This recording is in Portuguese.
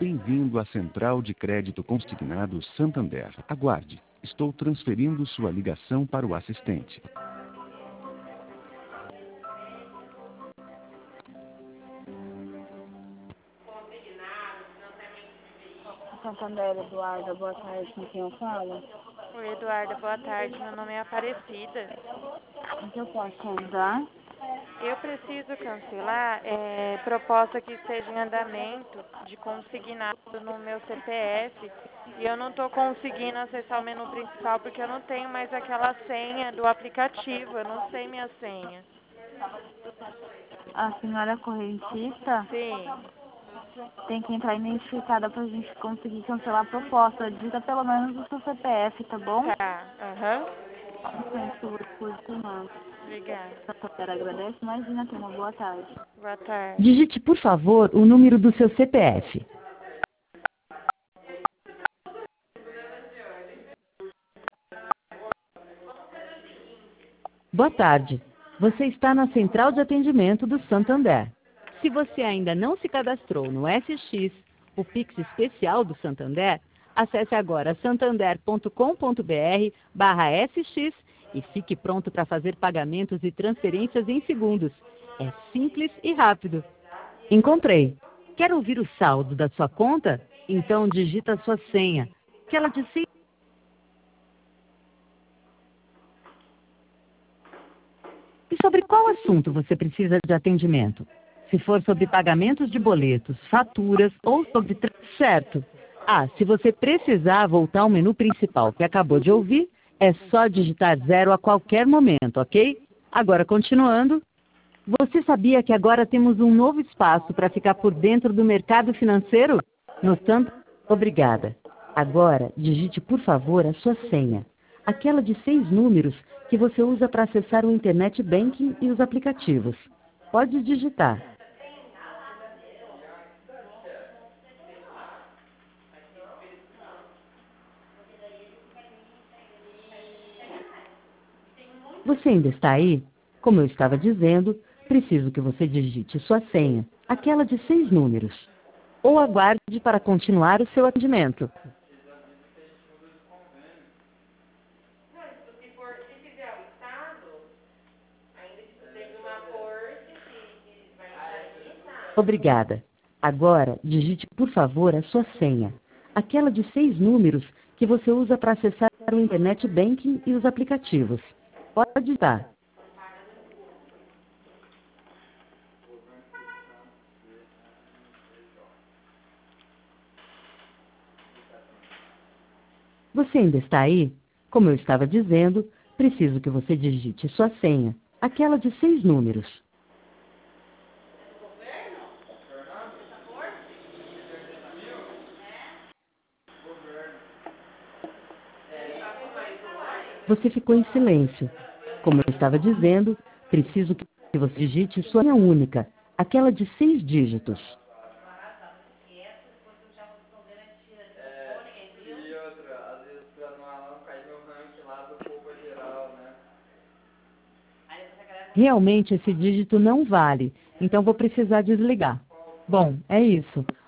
Bem-vindo à Central de Crédito Consignado Santander. Aguarde. Estou transferindo sua ligação para o assistente. Santander, Eduarda, boa tarde, com quem eu falo? Oi, Eduarda, boa tarde. Meu nome é Aparecida. O que eu posso ajudar? Eu preciso cancelar proposta que esteja em andamento de consignado no meu CPF e eu não estou conseguindo acessar o menu principal porque eu não tenho mais aquela senha do aplicativo, eu não sei minha senha. A senhora é correntista? Sim. Tem que entrar identificada pra gente conseguir cancelar a proposta. Digita pelo menos o seu CPF, tá bom? Tá, aham. Por semana. Obrigada. Santander agradece, imagina, tenha uma boa tarde. Boa tarde. Digite, por favor, o número do seu CPF. Boa tarde. Você está na Central de Atendimento do Santander. Se você ainda não se cadastrou no SX, o Pix especial do Santander, acesse agora santander.com.br/SX e fique pronto para fazer pagamentos e transferências em segundos. É simples e rápido. Encontrei. Quer ouvir o saldo da sua conta? Então digita a sua senha, que ela de 6. E sobre qual assunto você precisa de atendimento? Se for sobre pagamentos de boletos, faturas ou sobre... Certo. Se você precisar voltar ao menu principal que acabou de ouvir, é só digitar 0 a qualquer momento, ok? Agora, continuando. Você sabia que agora temos um novo espaço para ficar por dentro do mercado financeiro? No tanto, obrigada. Agora, digite, por favor, a sua senha. Aquela de 6 números que você usa para acessar o Internet Banking e os aplicativos. Pode digitar. Você ainda está aí? Como eu estava dizendo, preciso que você digite sua senha, aquela de 6 números. Ou aguarde para continuar o seu atendimento. Obrigada. Agora, digite, por favor, a sua senha. Aquela de 6 números que você usa para acessar o Internet Banking e os aplicativos. Pode digitar. Você ainda está aí? Como eu estava dizendo, preciso que você digite sua senha, aquela de 6 números. Você ficou em silêncio. Como eu estava dizendo, preciso que você digite sua senha única, aquela de 6 dígitos. Realmente esse dígito não vale, então vou precisar desligar. Bom, é isso.